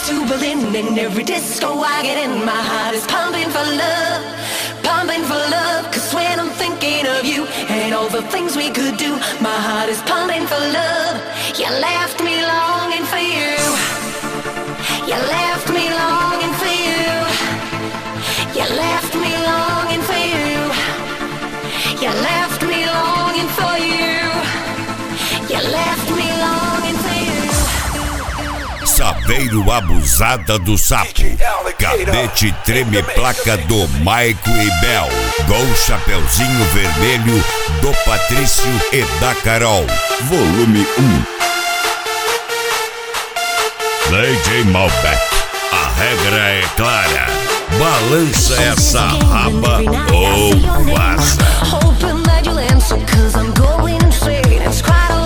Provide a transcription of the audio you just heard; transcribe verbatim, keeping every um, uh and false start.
to Berlin. In every disco I get in, my heart is pumping for love, pumping for love. Cause when I'm thinking of you and all the things we could do, my heart is pumping for love. You left me longing for you. You left me longing for you. You left me longing for you. You left me longing for you. You left me longing for you. Saveiro Abusada do Sapo. Cadete Treme Placa do Maico e Bel. Gol Chapeuzinho Vermelho do Patrício e da Carol. Volume um. D J Malbec. A regra é clara. Balança essa raba ou vaza. Hoping that you'll answer, cause I'm going insane. It's quite a